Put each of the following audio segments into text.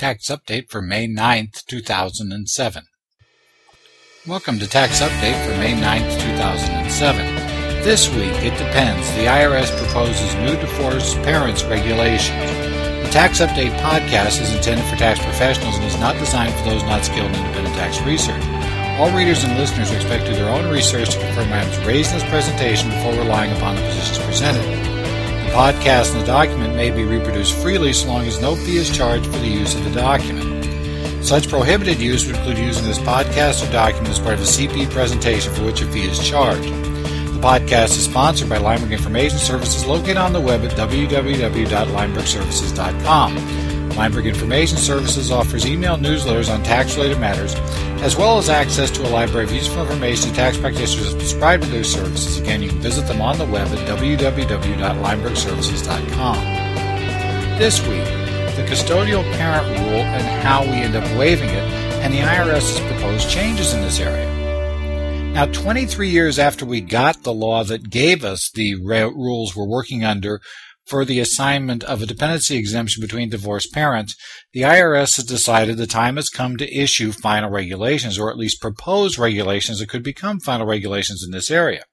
Tax Update for May 9th, 2007. Welcome to Tax Update for May 9th, 2007. This week, it depends. The IRS proposes new divorced parents regulations. The Tax Update podcast is intended for tax professionals and is not designed for those not skilled in independent tax research. All readers and listeners are expected to do their own research to confirm items raised in this presentation before relying upon the positions presented. The podcast and the document may be reproduced freely so long as no fee is charged for the use of the document. Such prohibited use would include using this podcast or document as part of a CP presentation for which a fee is charged. The podcast is sponsored by Lineberg Information Services located on the web at www.linebergservices.com. Lineberg Information Services offers email newsletters on tax-related matters, as well as access to a library of useful information to tax practitioners that subscribe to their services. Again, you can visit them on the web at www.linebergservices.com. This week, the custodial parent rule and how we end up waiving it, and the IRS's proposed changes in this area. Now, 23 years after we got the law that gave us the rules we're working under for the assignment of a dependency exemption between divorced parents, the IRS has decided the time has come to issue final regulations, or at least propose regulations that could become final regulations in this area.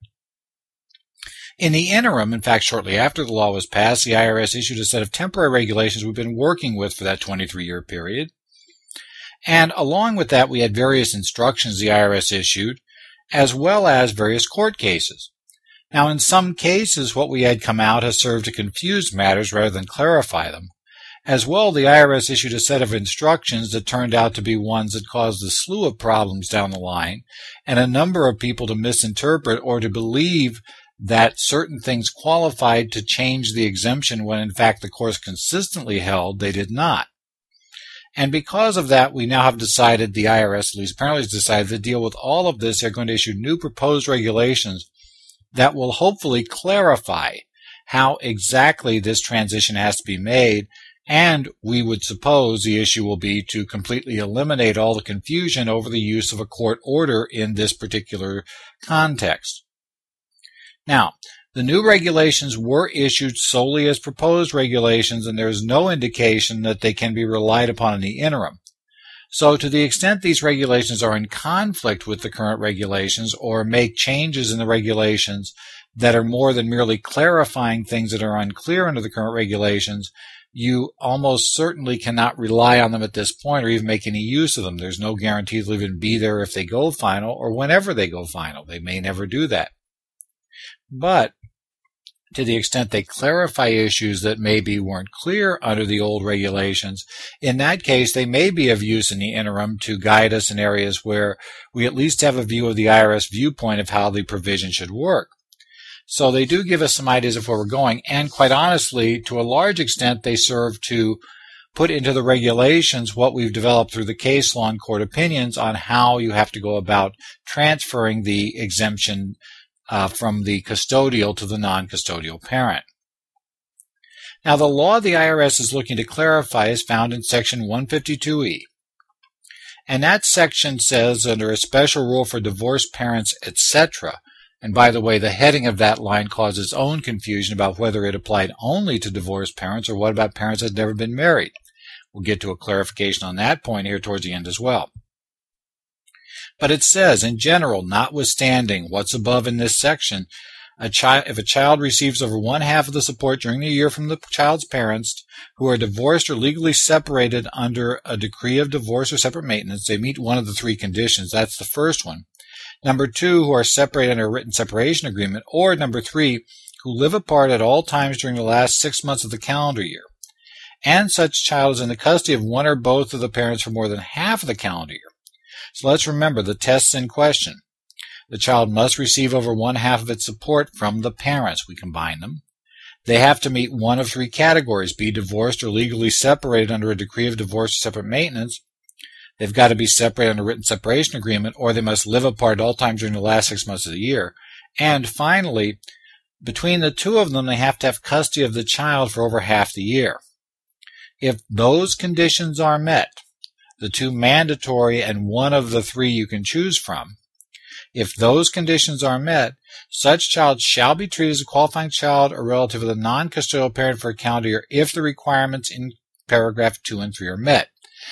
In the interim, in fact, shortly after the law was passed, the IRS issued a set of temporary regulations we've been working with for that 23-year period. And along with that, we had various instructions the IRS issued, as well as various court cases. Now, in some cases, what we had come out has served to confuse matters rather than clarify them. As well, the IRS issued a set of instructions that turned out to be ones that caused a slew of problems down the line, and a number of people to misinterpret or to believe that certain things qualified to change the exemption when, in fact, the courts consistently held they did not. And because of that, we now have decided, the IRS at least apparently has decided, to deal with all of this. They're going to issue new proposed regulations that will hopefully clarify how exactly this transition has to be made, and we would suppose the issue will be to completely eliminate all the confusion over the use of a court order in this particular context. Now, the new regulations were issued solely as proposed regulations, and there is no indication that they can be relied upon in the interim. So to the extent these regulations are in conflict with the current regulations or make changes in the regulations that are more than merely clarifying things that are unclear under the current regulations, you almost certainly cannot rely on them at this point or even make any use of them. There's no guarantee they'll even be there if they go final or whenever they go final. They may never do that. But to the extent they clarify issues that maybe weren't clear under the old regulations, in that case, they may be of use in the interim to guide us in areas where we at least have a view of the IRS viewpoint of how the provision should work. So they do give us some ideas of where we're going, and quite honestly, to a large extent, they serve to put into the regulations what we've developed through the case law and court opinions on how you have to go about transferring the exemption from the custodial to the non-custodial parent. Now, the law the IRS is looking to clarify is found in Section 152E. And that section says, under a special rule for divorced parents, etc., and by the way, the heading of that line causes own confusion about whether it applied only to divorced parents or what about parents that had never been married. We'll get to a clarification on that point here towards the end as well. But it says, in general, notwithstanding what's above in this section, if a child receives over one half of the support during the year from the child's parents who are divorced or legally separated under a decree of divorce or separate maintenance, they meet one of the three conditions. That's the first one. Number two, who are separated under a written separation agreement. Or number three, who live apart at all times during the last 6 months of the calendar year. And such child is in the custody of one or both of the parents for more than half of the calendar year. So let's remember the tests in question. The child must receive over one half of its support from the parents. We combine them. They have to meet one of three categories, be divorced or legally separated under a decree of divorce or separate maintenance. They've got to be separated under a written separation agreement, or they must live apart at all times during the last 6 months of the year. And finally, between the two of them, they have to have custody of the child for over half the year. If those conditions are met, the two mandatory and one of the three you can choose from, if those conditions are met, such child shall be treated as a qualifying child or relative of the non-custodial parent for a calendar year if the requirements in paragraph 2 and 3 are met.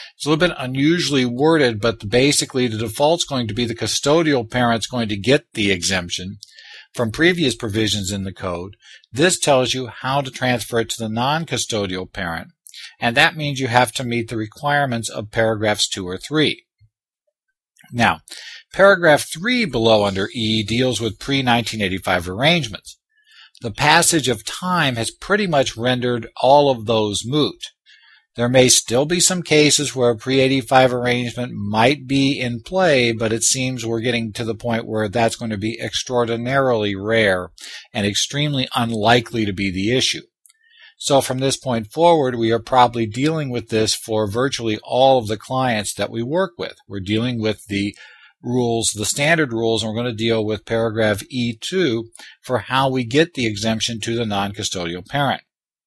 It's a little bit unusually worded, but basically the default's going to be the custodial parent's going to get the exemption from previous provisions in the code. This tells you how to transfer it to the non-custodial parent, and that means you have to meet the requirements of paragraphs 2 or 3. Now, paragraph 3 below under E deals with pre-1985 arrangements. The passage of time has pretty much rendered all of those moot. There may still be some cases where a pre-85 arrangement might be in play, but it seems we're getting to the point where that's going to be extraordinarily rare and extremely unlikely to be the issue. So from this point forward, we are probably dealing with this for virtually all of the clients that we work with. We're dealing with the rules, the standard rules, and we're going to deal with paragraph E2 for how we get the exemption to the non-custodial parent.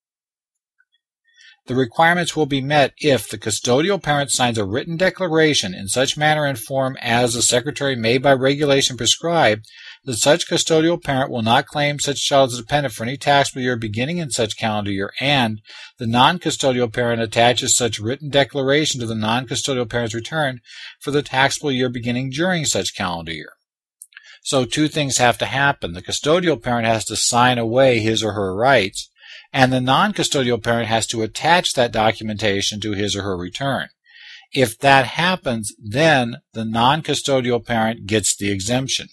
The requirements will be met if the custodial parent signs a written declaration in such manner and form as the Secretary may by regulation prescribe that such custodial parent will not claim such child as a dependent for any taxable year beginning in such calendar year, and the non-custodial parent attaches such written declaration to the non-custodial parent's return for the taxable year beginning during such calendar year. So two things have to happen. The custodial parent has to sign away his or her rights, and the non-custodial parent has to attach that documentation to his or her return. If that happens, then the non-custodial parent gets the exemption.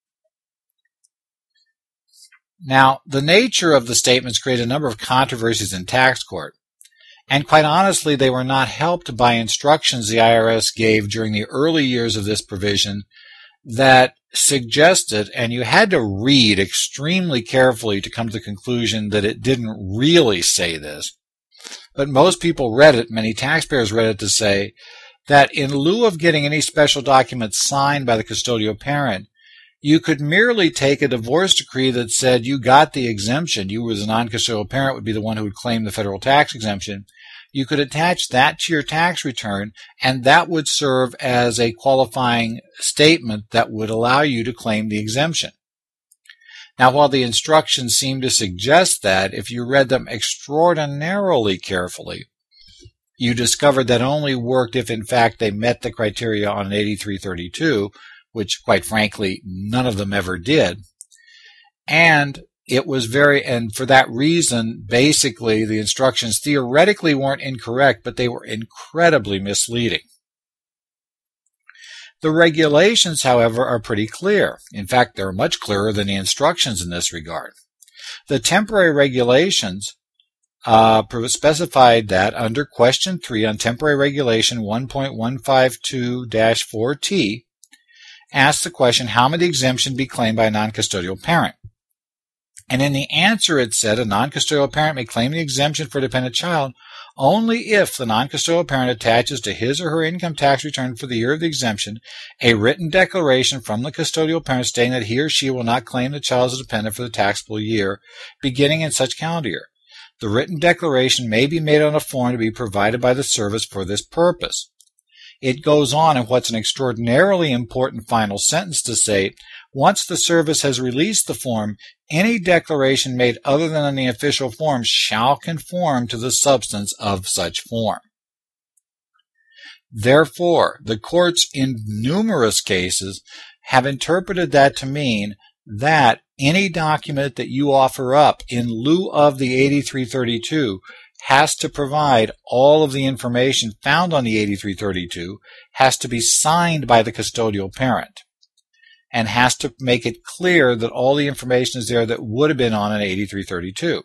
Now, the nature of the statements created a number of controversies in tax court, and quite honestly, they were not helped by instructions the IRS gave during the early years of this provision that suggested, and you had to read extremely carefully to come to the conclusion that it didn't really say this, but most people read it, many taxpayers read it to say that in lieu of getting any special document signed by the custodial parent, you could merely take a divorce decree that said you got the exemption. You as a non-custodial parent would be the one who would claim the federal tax exemption. You could attach that to your tax return, and that would serve as a qualifying statement that would allow you to claim the exemption. Now, while the instructions seem to suggest that, if you read them extraordinarily carefully, you discovered that only worked if, in fact, they met the criteria on an 8332, which, quite frankly, none of them ever did. And for that reason, basically, the instructions theoretically weren't incorrect, but they were incredibly misleading. The regulations, however, are pretty clear. In fact, they're much clearer than the instructions in this regard. The temporary regulations specified that under Question 3 on Temporary Regulation 1.152-4T, asked the question, how may the exemption be claimed by a non-custodial parent? And in the answer it said a non-custodial parent may claim the exemption for a dependent child only if the non-custodial parent attaches to his or her income tax return for the year of the exemption a written declaration from the custodial parent stating that he or she will not claim the child as a dependent for the taxable year beginning in such calendar year. The written declaration may be made on a form to be provided by the service for this purpose. It goes on in what's an extraordinarily important final sentence to say, once the service has released the form, any declaration made other than in the official form shall conform to the substance of such form. Therefore, the courts in numerous cases have interpreted that to mean that any document that you offer up in lieu of the 8332 has to provide all of the information found on the 8332, has to be signed by the custodial parent, and has to make it clear that all the information is there that would have been on an 8332.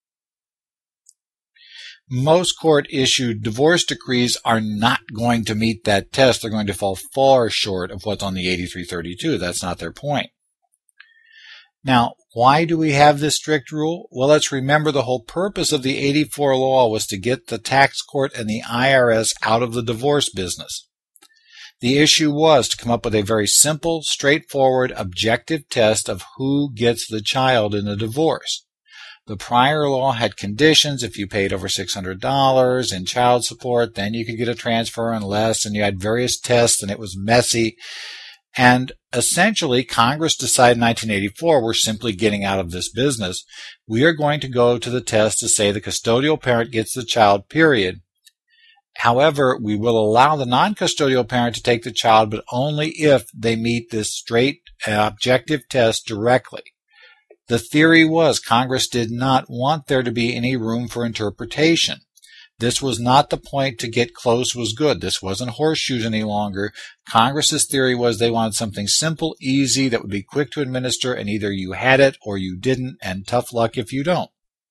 Most court-issued divorce decrees are not going to meet that test. They're going to fall far short of what's on the 8332. That's not their point. Now, why do we have this strict rule? Well, let's remember the whole purpose of the 84 law was to get the tax court and the IRS out of the divorce business. The issue was to come up with a very simple, straightforward, objective test of who gets the child in a divorce. The prior law had conditions. If you paid over $600 in child support, then you could get a transfer and less, and you had various tests, and it was messy. And essentially, Congress decided in 1984, we're simply getting out of this business. We are going to go to the test to say the custodial parent gets the child, period. However, we will allow the non-custodial parent to take the child, but only if they meet this straight objective test directly. The theory was Congress did not want there to be any room for interpretation. This was not the point to get close was good. This wasn't horseshoes any longer. Congress's theory was they wanted something simple, easy, that would be quick to administer, and either you had it or you didn't, and tough luck if you don't.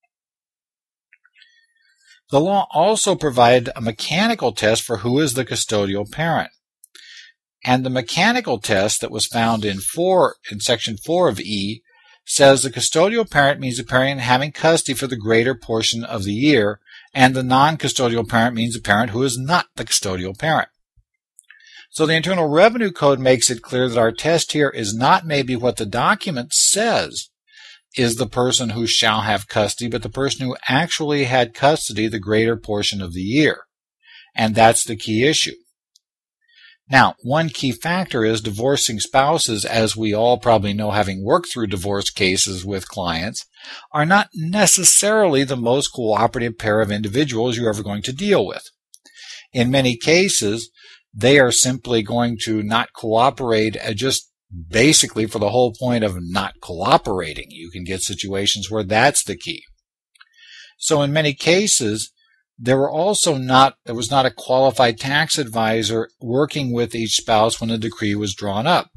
The law also provided a mechanical test for who is the custodial parent. And the mechanical test that was found in Section 4 of E says the custodial parent means a parent having custody for the greater portion of the year, and the non-custodial parent means a parent who is not the custodial parent. So the Internal Revenue Code makes it clear that our test here is not maybe what the document says is the person who shall have custody, but the person who actually had custody the greater portion of the year. And that's the key issue. Now, one key factor is divorcing spouses, as we all probably know having worked through divorce cases with clients, are not necessarily the most cooperative pair of individuals you're ever going to deal with. In many cases, they are simply going to not cooperate just basically for the whole point of not cooperating. You can get situations where that's the key. So in many cases, there was not a qualified tax advisor working with each spouse when the decree was drawn up.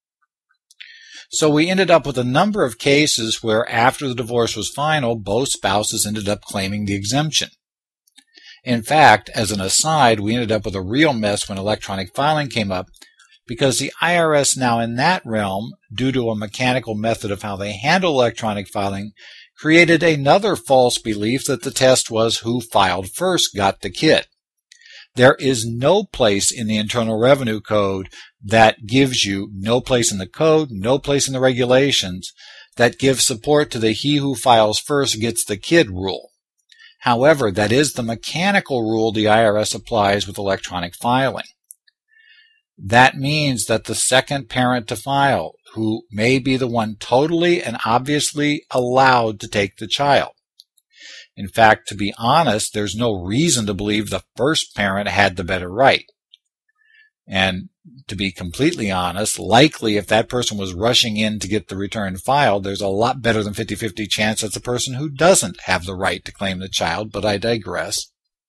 So we ended up with a number of cases where after the divorce was final, both spouses ended up claiming the exemption. In fact, as an aside, we ended up with a real mess when electronic filing came up, because the IRS now in that realm, due to a mechanical method of how they handle electronic filing, created another false belief that the test was who filed first got the kid. There is no place in the Internal Revenue Code that gives you, no place in the code, no place in the regulations, that gives support to the he who files first gets the kid rule. However, that is the mechanical rule the IRS applies with electronic filing. That means that the second parent to file, who may be the one totally and obviously allowed to take the child. In fact, to be honest, there's no reason to believe the first parent had the better right. And to be completely honest, likely if that person was rushing in to get the return filed, there's a lot better than 50-50 chance that's a person who doesn't have the right to claim the child, but I digress.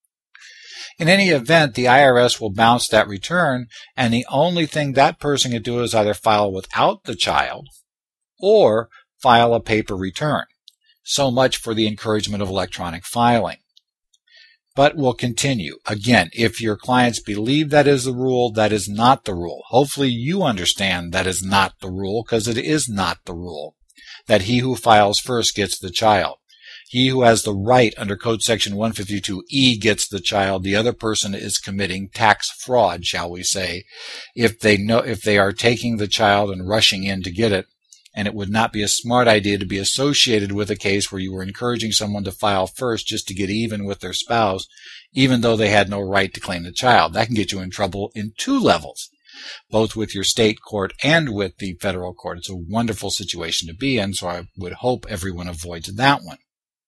In any event, the IRS will bounce that return, and the only thing that person can do is either file without the child or file a paper return. So much for the encouragement of electronic filing. But we'll continue. Again, if your clients believe that is the rule, that is not the rule. Hopefully you understand that is not the rule, because it is not the rule, that he who files first gets the child. He who has the right under Code Section 152E gets the child. The other person is committing tax fraud, shall we say, if they are taking the child and rushing in to get it. And it would not be a smart idea to be associated with a case where you were encouraging someone to file first just to get even with their spouse, even though they had no right to claim the child. That can get you in trouble in two levels, both with your state court and with the federal court. It's a wonderful situation to be in, so I would hope everyone avoids that one.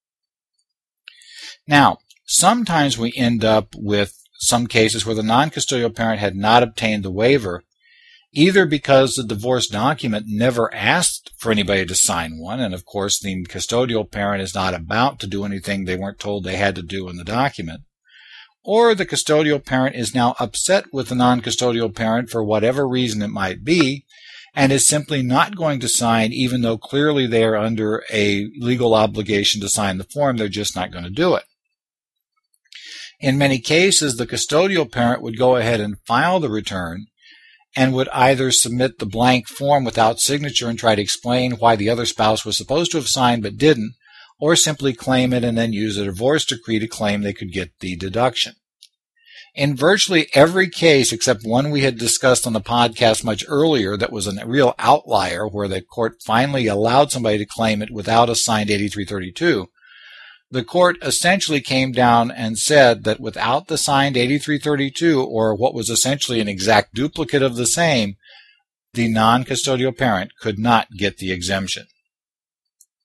Now, sometimes we end up with some cases where the non-custodial parent had not obtained the waiver, either because the divorce document never asked for anybody to sign one, and of course the custodial parent is not about to do anything they weren't told they had to do in the document, or the custodial parent is now upset with the non-custodial parent for whatever reason it might be, and is simply not going to sign even though clearly they are under a legal obligation to sign the form. They're just not going to do it. In many cases, the custodial parent would go ahead and file the return and would either submit the blank form without signature and try to explain why the other spouse was supposed to have signed but didn't, or simply claim it and then use a divorce decree to claim they could get the deduction. In virtually every case except one we had discussed on the podcast much earlier that was a real outlier where the court finally allowed somebody to claim it without a signed 8332, the court essentially came down and said that without the signed 8332, or what was essentially an exact duplicate of the same, the non-custodial parent could not get the exemption.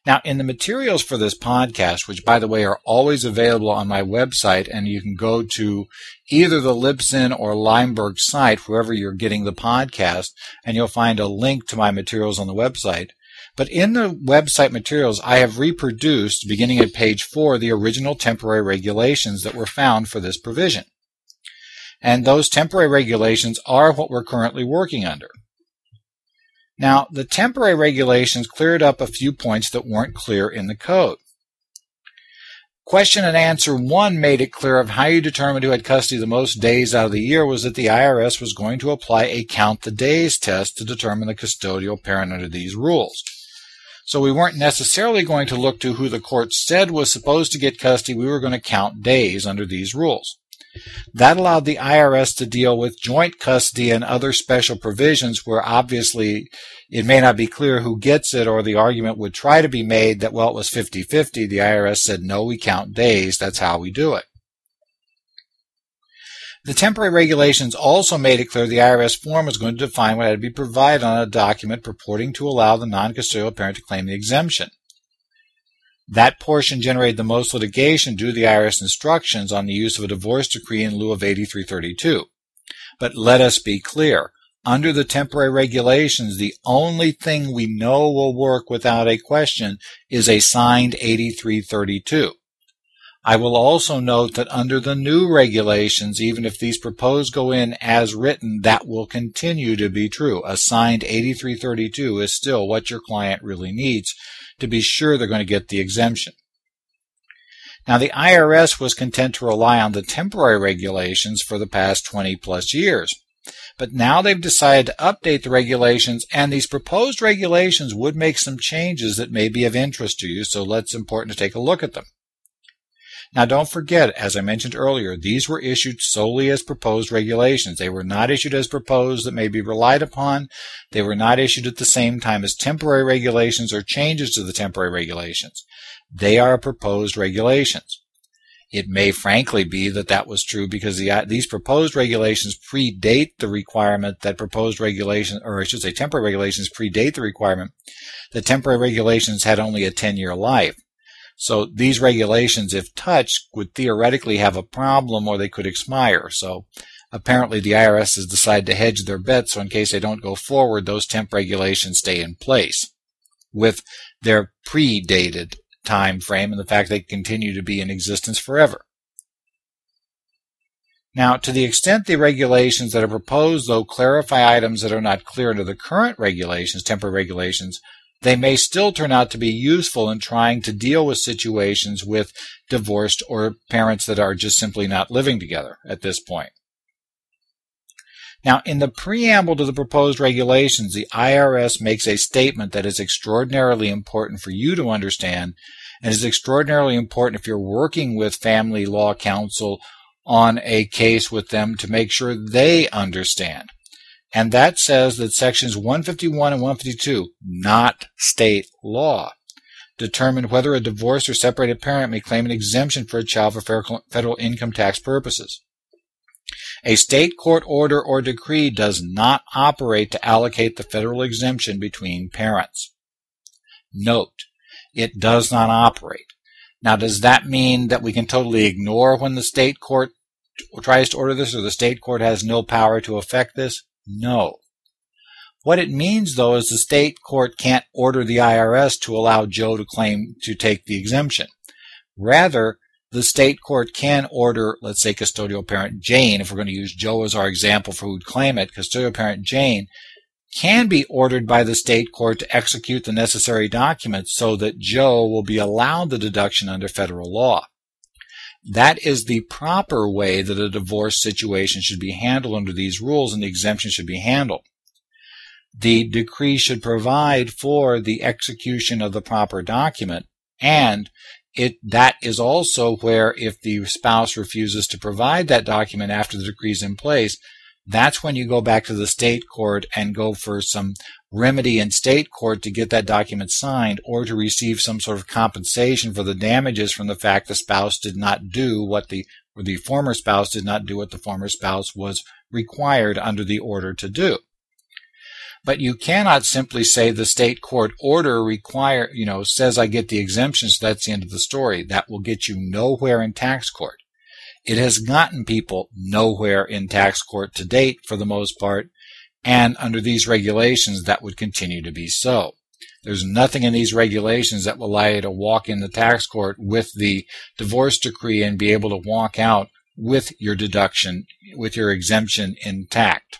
Now, in the materials for this podcast, which, by the way, are always available on my website, and you can go to either the Libsyn or Limeberg site, wherever you're getting the podcast, and you'll find a link to my materials on the website. But in the website materials, I have reproduced, beginning at page 4, the original temporary regulations that were found for this provision. And those temporary regulations are what we're currently working under. Now, the temporary regulations cleared up a few points that weren't clear in the code. Question and answer 1 made it clear of how you determined who had custody the most days out of the year was that the IRS was going to apply a count the days test to determine the custodial parent under these rules. So we weren't necessarily going to look to who the court said was supposed to get custody. We were going to count days under these rules. That allowed the IRS to deal with joint custody and other special provisions where obviously it may not be clear who gets it, or the argument would try to be made that, well, it was 50-50. The IRS said, no, we count days. That's how we do it. The temporary regulations also made it clear the IRS form was going to define what had to be provided on a document purporting to allow the non-custodial parent to claim the exemption. That portion generated the most litigation due to the IRS instructions on the use of a divorce decree in lieu of 8332. But let us be clear. Under the temporary regulations, the only thing we know will work without a question is a signed 8332. I will also note that under the new regulations, even if these proposed go in as written, that will continue to be true. A signed 8332 is still what your client really needs to be sure they're going to get the exemption. Now, the IRS was content to rely on the temporary regulations for the past 20 plus years. But now they've decided to update the regulations, and these proposed regulations would make some changes that may be of interest to you, so it's important to take a look at them. Now, don't forget, as I mentioned earlier, these were issued solely as proposed regulations. They were not issued as proposed that may be relied upon. They were not issued at the same time as temporary regulations or changes to the temporary regulations. They are proposed regulations. It may frankly be that that was true because these proposed regulations predate the requirement that proposed regulations, or I should say temporary regulations predate the requirement that temporary regulations had only a 10-year life. So these regulations, if touched, would theoretically have a problem or they could expire. So apparently the IRS has decided to hedge their bets, so in case they don't go forward, those temp regulations stay in place with their predated time frame and the fact they continue to be in existence forever. Now, to the extent the regulations that are proposed, though, clarify items that are not clear under the current regulations, temporary regulations, they may still turn out to be useful in trying to deal with situations with divorced or parents that are just simply not living together at this point. Now, in the preamble to the proposed regulations, the IRS makes a statement that is extraordinarily important for you to understand and is extraordinarily important if you're working with family law counsel on a case with them to make sure they understand. And that says that sections 151 and 152, not state law, determine whether a divorced or separated parent may claim an exemption for a child for federal income tax purposes. A state court order or decree does not operate to allocate the federal exemption between parents. Note, it does not operate. Now, does that mean that we can totally ignore when the state court tries to order this, or the state court has no power to affect this? No. What it means, though, is the state court can't order the IRS to allow Joe to take the exemption. Rather, the state court can order, let's say, custodial parent Jane, if we're going to use Joe as our example for who would claim it, custodial parent Jane can be ordered by the state court to execute the necessary documents so that Joe will be allowed the deduction under federal law. That is the proper way that a divorce situation should be handled under these rules, and the exemption should be handled. The decree should provide for the execution of the proper document, and that is also where if the spouse refuses to provide that document after the decree is in place, that's when you go back to the state court and go for some remedy in state court to get that document signed or to receive some sort of compensation for the damages from the fact the spouse did not do what the former spouse did not do what the former spouse was required under the order to do. But you cannot simply say the state court order says I get the exemption, so that's the end of the story. That will get you nowhere in tax court. It has gotten people nowhere in tax court to date for the most part, and under these regulations that would continue to be so. There's nothing in these regulations that will allow you to walk in the tax court with the divorce decree and be able to walk out with your deduction, with your exemption intact.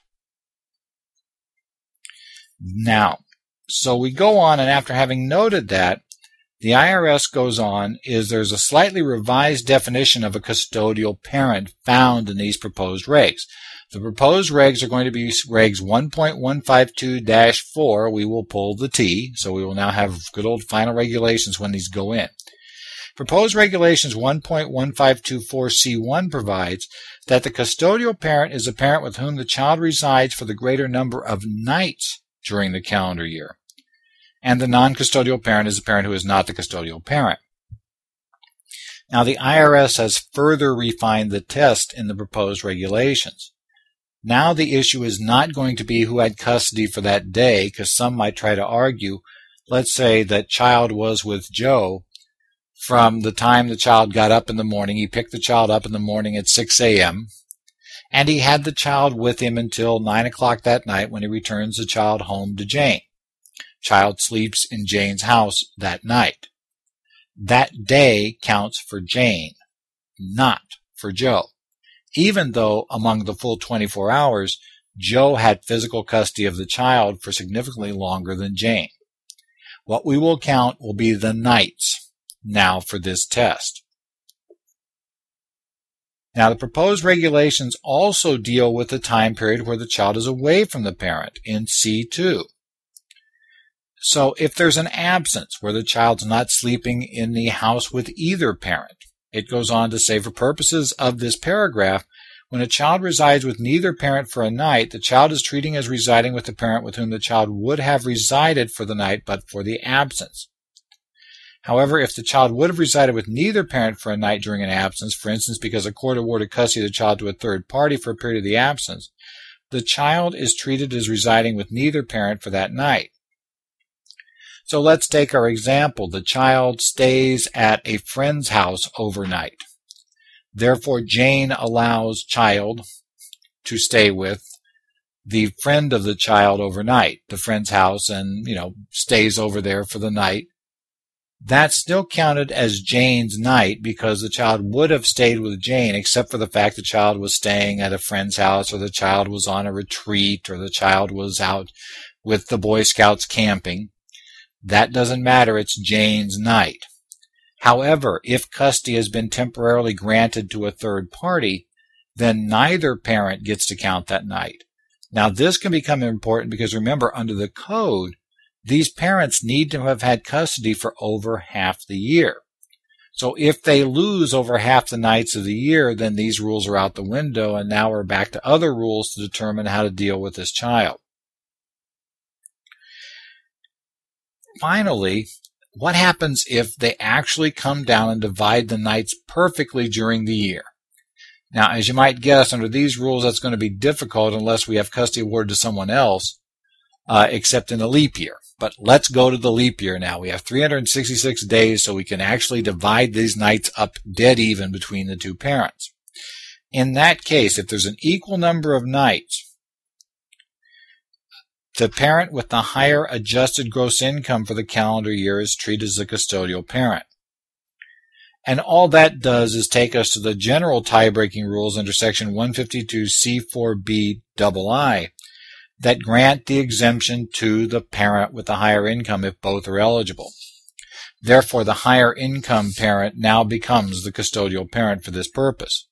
Now, so we go on, and after having noted that, the IRS goes on, there's a slightly revised definition of a custodial parent found in these proposed regs. The proposed regs are going to be regs 1.152-4. We will pull the T, so we will now have good old final regulations when these go in. Proposed regulations 1.1524C1 provides that the custodial parent is a parent with whom the child resides for the greater number of nights during the calendar year. And the non-custodial parent is a parent who is not the custodial parent. Now, the IRS has further refined the test in the proposed regulations. Now the issue is not going to be who had custody for that day, because some might try to argue, let's say that child was with Joe from the time the child got up in the morning. He picked the child up in the morning at 6 a.m., and he had the child with him until 9 o'clock that night when he returns the child home to Jane. Child sleeps in Jane's house that night. That day counts for Jane, not for Joe, even though among the full 24 hours, Joe had physical custody of the child for significantly longer than Jane. What we will count will be the nights now for this test. Now, the proposed regulations also deal with the time period where the child is away from the parent in C2. So if there's an absence where the child's not sleeping in the house with either parent, it goes on to say, for purposes of this paragraph, when a child resides with neither parent for a night, the child is treating as residing with the parent with whom the child would have resided for the night but for the absence. However, if the child would have resided with neither parent for a night during an absence, for instance, because a court awarded custody of the child to a third party for a period of the absence, the child is treated as residing with neither parent for that night. So let's take our example. The child stays at a friend's house overnight. Therefore, Jane allows child to stay with the friend of the child overnight, the friend's house, and, stays over there for the night. That's still counted as Jane's night because the child would have stayed with Jane, except for the fact the child was staying at a friend's house, or the child was on a retreat, or the child was out with the Boy Scouts camping. That doesn't matter. It's Jane's night. However, if custody has been temporarily granted to a third party, then neither parent gets to count that night. Now, this can become important because, remember, under the code, these parents need to have had custody for over half the year. So if they lose over half the nights of the year, then these rules are out the window, and now we're back to other rules to determine how to deal with this child. Finally, what happens if they actually come down and divide the nights perfectly during the year? Now, as you might guess, under these rules, that's going to be difficult unless we have custody awarded to someone else, except in a leap year. But let's go to the leap year now. We have 366 days, so we can actually divide these nights up dead even between the two parents. In that case, if there's an equal number of nights, the parent with the higher adjusted gross income for the calendar year is treated as a custodial parent. And all that does is take us to the general tie-breaking rules under Section 152C4BII that grant the exemption to the parent with the higher income if both are eligible. Therefore, the higher income parent now becomes the custodial parent for this purpose.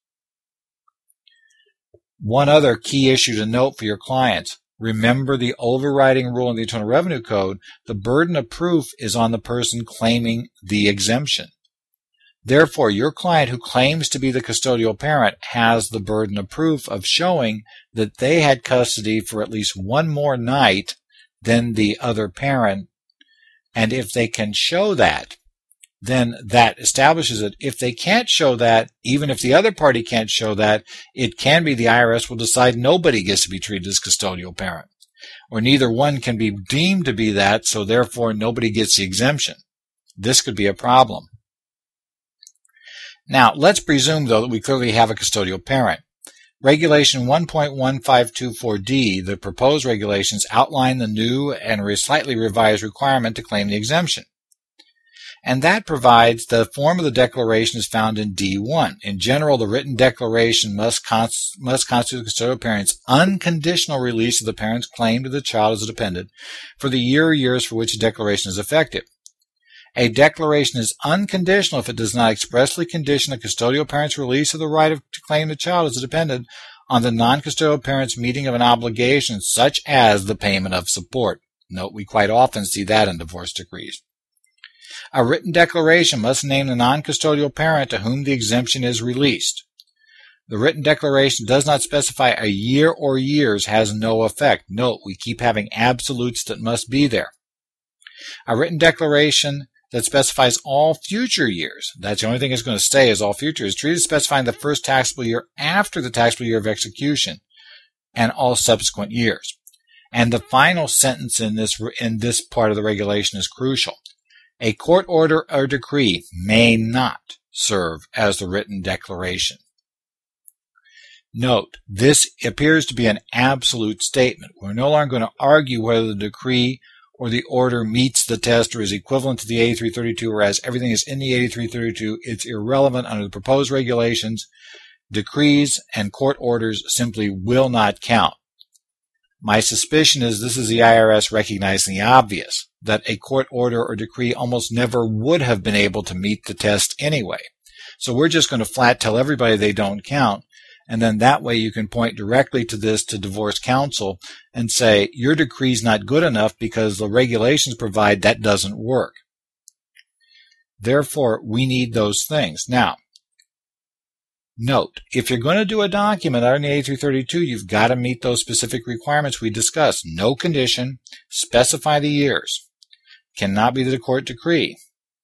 One other key issue to note for your clients. Remember the overriding rule in the Internal Revenue Code, the burden of proof is on the person claiming the exemption. Therefore, your client who claims to be the custodial parent has the burden of proof of showing that they had custody for at least one more night than the other parent. And if they can show that, then that establishes it. If they can't show that, even if the other party can't show that, it can be the IRS will decide nobody gets to be treated as custodial parent. or neither one can be deemed to be that, so therefore nobody gets the exemption. This could be a problem. Now, let's presume, though, that we clearly have a custodial parent. Regulation 1.1524D, the proposed regulations, outline the new and slightly revised requirement to claim the exemption. And that provides the form of the declaration is found in D1. In general, the written declaration must constitute the custodial parent's unconditional release of the parent's claim to the child as a dependent for the year or years for which the declaration is effective. A declaration is unconditional if it does not expressly condition a custodial parent's release of the right to claim the child as a dependent on the non-custodial parent's meeting of an obligation such as the payment of support. Note, we quite often see that in divorce decrees. A written declaration must name the non-custodial parent to whom the exemption is released. The written declaration does not specify a year or years has no effect. Note, we keep having absolutes that must be there. A written declaration that specifies all future years, that's the only thing it's going to stay is all future, is treated specifying the first taxable year after the taxable year of execution and all subsequent years. And the final sentence in this part of the regulation is crucial. A court order or decree may not serve as the written declaration. Note, this appears to be an absolute statement. We're no longer going to argue whether the decree or the order meets the test or is equivalent to the 8332, whereas everything is in the 8332. It's irrelevant under the proposed regulations. Decrees and court orders simply will not count. My suspicion is this is the IRS recognizing the obvious, that a court order or decree almost never would have been able to meet the test anyway. So we're just going to flat tell everybody they don't count, and then that way you can point directly to this to divorce counsel and say, your decree's not good enough because the regulations provide that doesn't work. Therefore, we need those things. Now, note, if you're going to do a document under the 8332, you've got to meet those specific requirements we discussed. No condition, specify the years. Cannot be the court decree.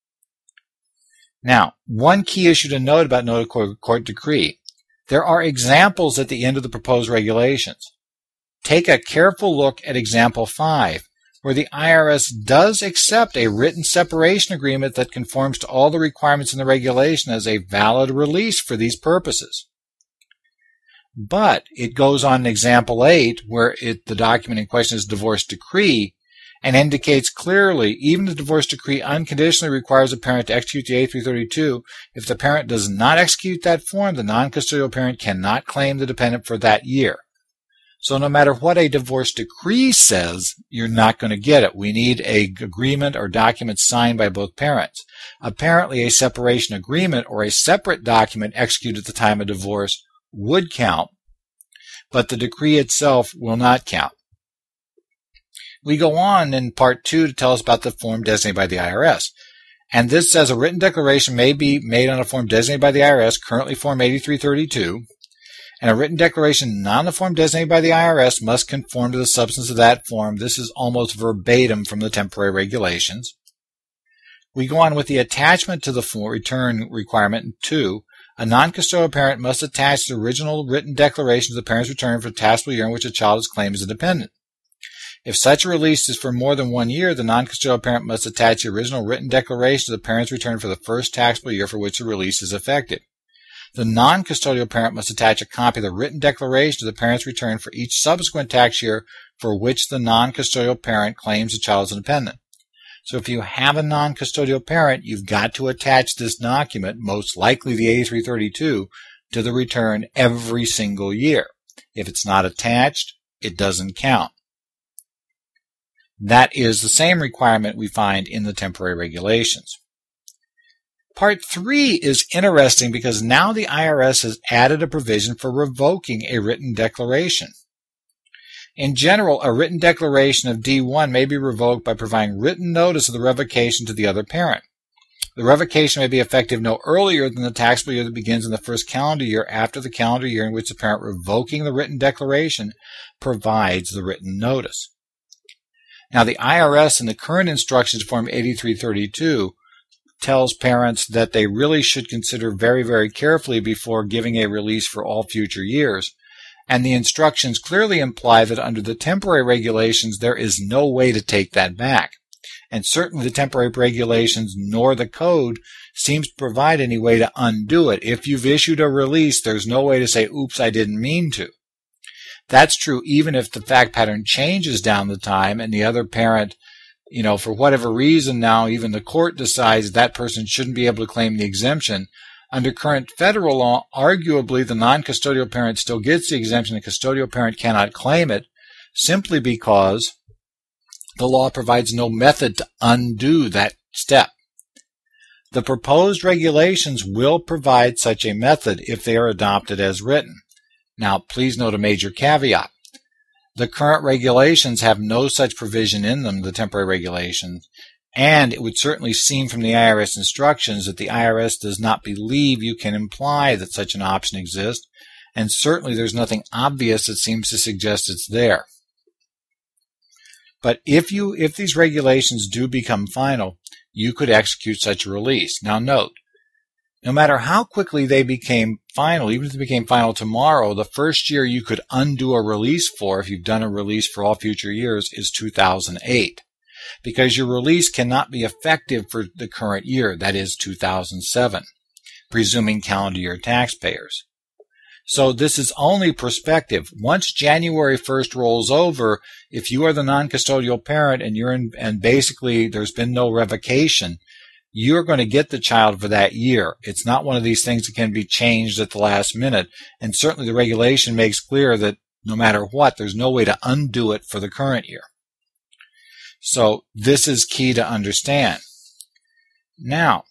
Now, one key issue to note about no court decree. There are examples at the end of the proposed regulations. Take a careful look at example 5, where the IRS does accept a written separation agreement that conforms to all the requirements in the regulation as a valid release for these purposes. But it goes on in example 8, where the document in question is divorce decree, and indicates clearly even the divorce decree unconditionally requires a parent to execute the 8332. If the parent does not execute that form, the non-custodial parent cannot claim the dependent for that year. So no matter what a divorce decree says, you're not going to get it. We need an agreement or document signed by both parents. Apparently, a separation agreement or a separate document executed at the time of divorce would count, but the decree itself will not count. We go on in Part 2 to tell us about the form designated by the IRS. And this says a written declaration may be made on a form designated by the IRS, currently Form 8332, and a written declaration not on the form designated by the IRS must conform to the substance of that form. This is almost verbatim from the temporary regulations. We go on with the attachment to the return requirement in 2. A non-custodial parent must attach the original written declaration to the parent's return for the taxable year in which a child is claimed as a dependent. If such a release is for more than 1 year, the non-custodial parent must attach the original written declaration to the parent's return for the first taxable year for which the release is effective. The non-custodial parent must attach a copy of the written declaration to the parent's return for each subsequent tax year for which the non-custodial parent claims the child as a dependent. So if you have a non-custodial parent, you've got to attach this document, most likely the 8332, to the return every single year. If it's not attached, it doesn't count. That is the same requirement we find in the temporary regulations. Part 3 is interesting because now the IRS has added a provision for revoking a written declaration. In general, a written declaration of D1 may be revoked by providing written notice of the revocation to the other parent. The revocation may be effective no earlier than the taxable year that begins in the first calendar year after the calendar year in which the parent revoking the written declaration provides the written notice. Now, the IRS in the current instructions form 8332 tells parents that they really should consider very, very carefully before giving a release for all future years. And the instructions clearly imply that under the temporary regulations, there is no way to take that back. And certainly the temporary regulations nor the code seems to provide any way to undo it. If you've issued a release, there's no way to say, oops, I didn't mean to. That's true even if the fact pattern changes down the time and the other parent, for whatever reason now, even the court decides that person shouldn't be able to claim the exemption. Under current federal law, arguably the non-custodial parent still gets the exemption. The custodial parent cannot claim it simply because the law provides no method to undo that step. The proposed regulations will provide such a method if they are adopted as written. Now, please note a major caveat. The current regulations have no such provision in them, the temporary regulations, and it would certainly seem from the IRS instructions that the IRS does not believe you can imply that such an option exists, and certainly there's nothing obvious that seems to suggest it's there. But if these regulations do become final, you could execute such a release. Now note, no matter how quickly they became final, even if they became final tomorrow, the first year you could undo a release for, if you've done a release for all future years, is 2008. Because your release cannot be effective for the current year, that is 2007, presuming calendar year taxpayers. So this is only prospective. Once January 1st rolls over, if you are the non-custodial parent and basically there's been no revocation, you're going to get the child for that year. It's not one of these things that can be changed at the last minute. And certainly the regulation makes clear that no matter what, there's no way to undo it for the current year. So this is key to understand. Now,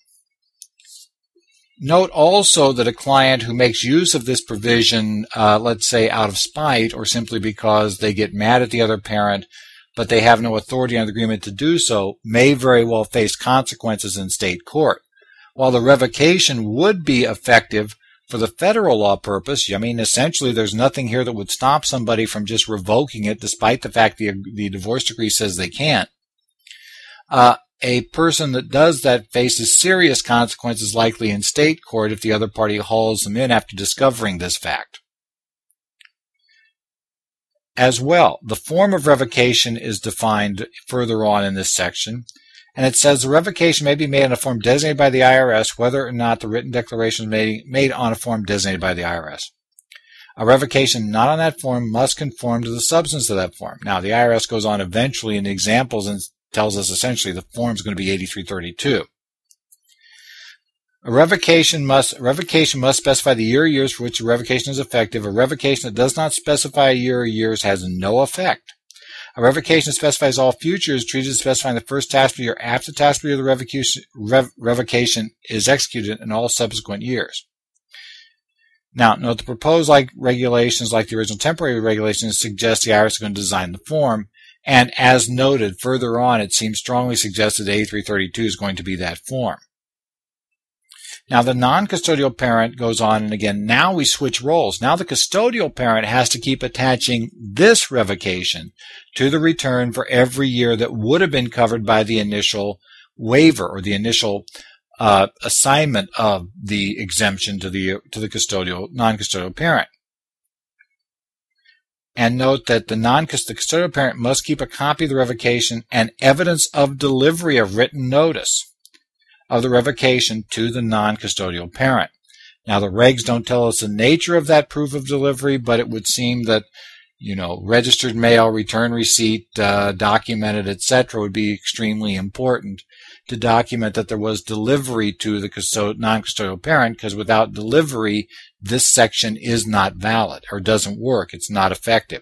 note also that a client who makes use of this provision, let's say out of spite or simply because they get mad at the other parent, but they have no authority under the agreement to do so, may very well face consequences in state court. While the revocation would be effective for the federal law purpose, essentially there's nothing here that would stop somebody from just revoking it despite the fact the divorce decree says they can't. A person that does that faces serious consequences likely in state court if the other party hauls them in after discovering this fact. As well, the form of revocation is defined further on in this section, and it says the revocation may be made on a form designated by the IRS, whether or not the written declaration is made on a form designated by the IRS. A revocation not on that form must conform to the substance of that form. Now, the IRS goes on eventually in the examples and tells us essentially the form is going to be 8332. A revocation must specify the year or years for which the revocation is effective. A revocation that does not specify a year or years has no effect. A revocation that specifies all future is treated as specifying the first tax year after the tax year the revocation is executed in all subsequent years. Now, note the proposed regulations, like the original temporary regulations, suggest the IRS is going to design the form, and as noted further on, it seems strongly suggested that A332 is going to be that form. Now, the non-custodial parent goes on, and again, now we switch roles. Now the custodial parent has to keep attaching this revocation to the return for every year that would have been covered by the initial waiver or the initial assignment of the exemption to the non-custodial parent. And note that the custodial parent must keep a copy of the revocation and evidence of delivery of written notice of the revocation to the non-custodial parent. Now, the regs don't tell us the nature of that proof of delivery, but it would seem that, registered mail, return receipt, documented, etc., would be extremely important to document that there was delivery to the non-custodial parent, because without delivery, this section is not valid or doesn't work. It's not effective.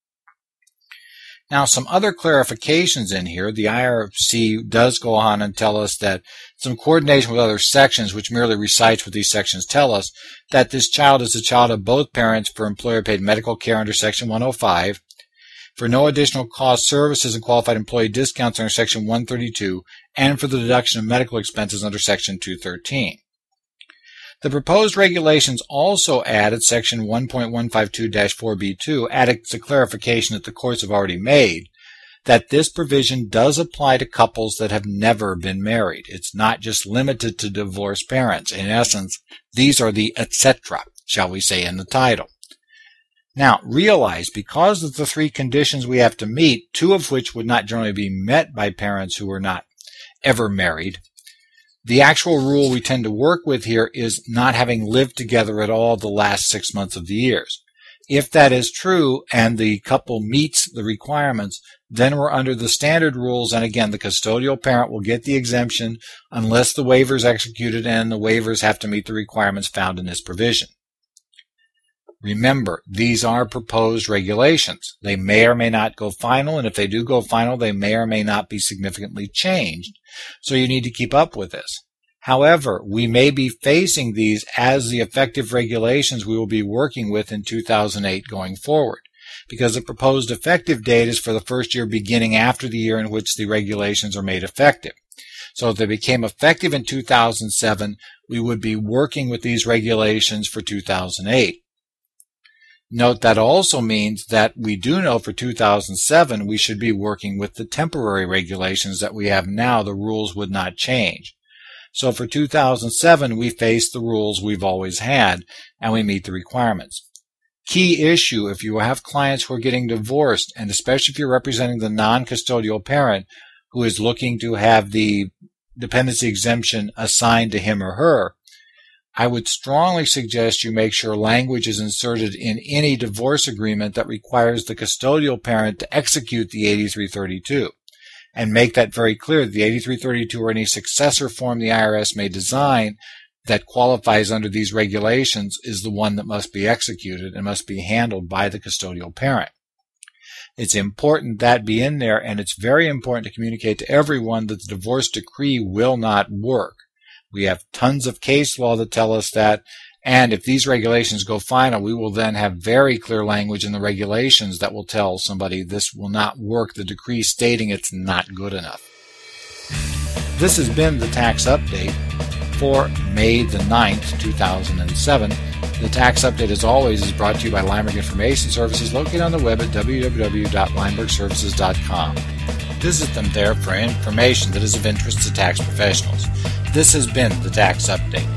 Now, some other clarifications in here. The IRC does go on and tell us that some coordination with other sections, which merely recites what these sections tell us, that this child is a child of both parents for employer-paid medical care under Section 105, for no additional cost services and qualified employee discounts under Section 132, and for the deduction of medical expenses under Section 213. The proposed regulations also added Section 1.152-4B2, added a clarification that the courts have already made, that this provision does apply to couples that have never been married. It's not just limited to divorced parents. In essence, these are the etc., shall we say, in the title. Now, realize because of the 3 conditions we have to meet, 2 of which would not generally be met by parents who are not ever married, the actual rule we tend to work with here is not having lived together at all the last 6 months of the years. If that is true and the couple meets the requirements, then we're under the standard rules, and again, the custodial parent will get the exemption unless the waiver is executed and the waivers have to meet the requirements found in this provision. Remember, these are proposed regulations. They may or may not go final, and if they do go final, they may or may not be significantly changed. So you need to keep up with this. However, we may be facing these as the effective regulations we will be working with in 2008 going forward, because the proposed effective date is for the first year beginning after the year in which the regulations are made effective. So if they became effective in 2007, we would be working with these regulations for 2008. Note that also means that we do know for 2007 we should be working with the temporary regulations that we have now. The rules would not change. So for 2007 we face the rules we've always had and we meet the requirements. Key issue if you have clients who are getting divorced, and especially if you're representing the non-custodial parent who is looking to have the dependency exemption assigned to him or her, I would strongly suggest you make sure language is inserted in any divorce agreement that requires the custodial parent to execute the 8332, and make that very clear that the 8332 or any successor form the IRS may design that qualifies under these regulations is the one that must be executed and must be handled by the custodial parent. It's important that be in there, and it's very important to communicate to everyone that the divorce decree will not work. We have tons of case law that tell us that, and if these regulations go final, we will then have very clear language in the regulations that will tell somebody this will not work, the decree stating it's not good enough. This has been the Tax Update for May the 9th, 2007. The Tax Update, as always, is brought to you by Lineberg Information Services, located on the web at www.linebergservices.com. Visit them there for information that is of interest to tax professionals. This has been the Tax Update.